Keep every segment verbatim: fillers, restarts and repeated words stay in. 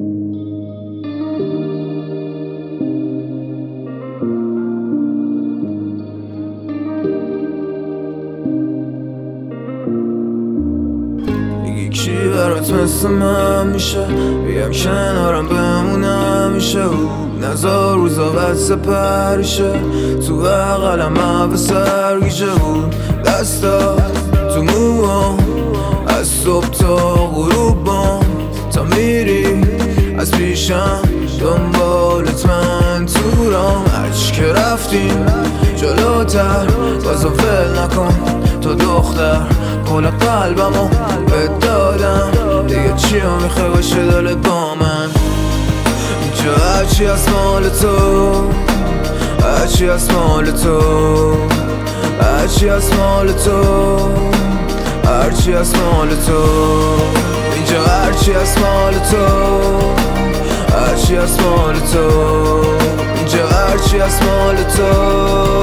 کی برات مثل من میشه بیم کنارم بمونم میشه نزار روزا بد سپرشه تو بغلم عب سرگیجه بود دستا تو موام از صبح تا غروب بام تا میری از پیشم دنبالت من تو رام هرچی که رفتیم جلوتر بازم فل نکن تو دختر کل قلبمو بهت دادم دیگه چی رو میخوای باشه دلت با من اینجا هرچی از مال تو هرچی از مال تو هرچی از مال تو هرچی از مال تو اینجا هرچی از مال تو هرچی از مال تو اینجا هرچی از مال تو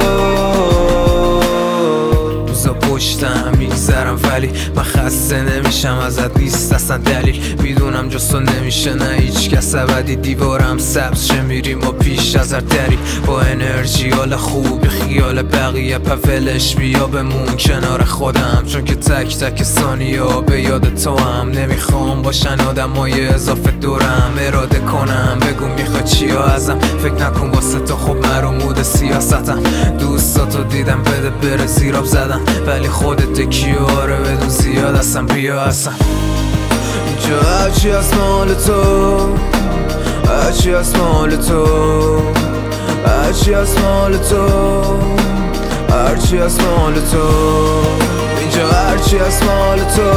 روزا پشتم میگذرم ولی من خسته نمیشم ازت نیست اصلا دلیل میدونم جز تو نمیشه نه هیچ کس ابدی دیوارم سبز شه میریم و پیش از هر دری با انرژی حال خوب خیال بقیه پولش بیا بمون کنار خودم چون که تک تک ثانیه به یاد تو هم نمیخوام باشن آدم های اضافه دورم اراده کنم بگو میخوای چیا ازم فکر نکن واسه تو خب مرو مود سیاستم دوستاتو دیدم بده بره زیراب زدم ولی خودت کیاره بدون زیاد هستم بیا هستم اینجا هرچی از مال تو هرچی از مال تو هرچی از مال تو هرچی از مال تو اینجا هرچی از مال تو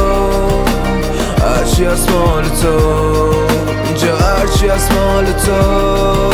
هرچی از مال تو اینجا هرچی از مال تو